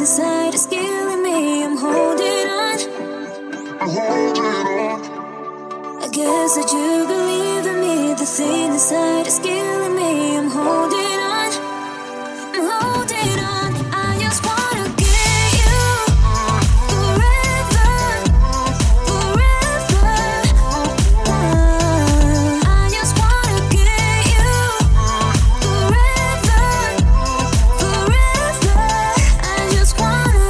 inside is killing me. I'm holding on. I guess that you believe in me. The thing inside is killing me. I'm holding on. I'm holding on. I just wanna get you forever, forever. I just wanna get you forever, forever. I just wanna.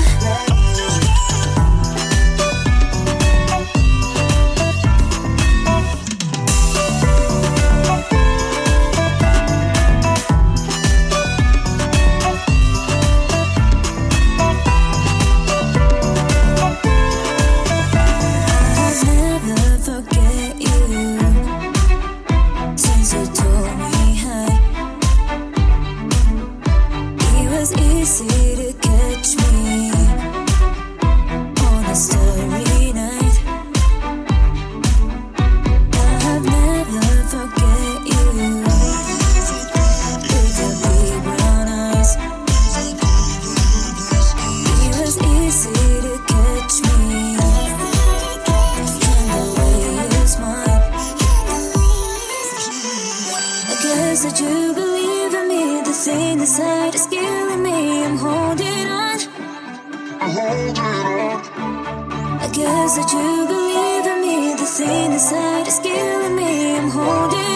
Easy to catch me on a starry night. I've never forget you with your big brown eyes. It was easy to catch me in the way you smile. I guess that you believe in me. The thing inside is killing me. I'm holding on. I guess that you believe in me. The thing inside is killing me. I'm holding on.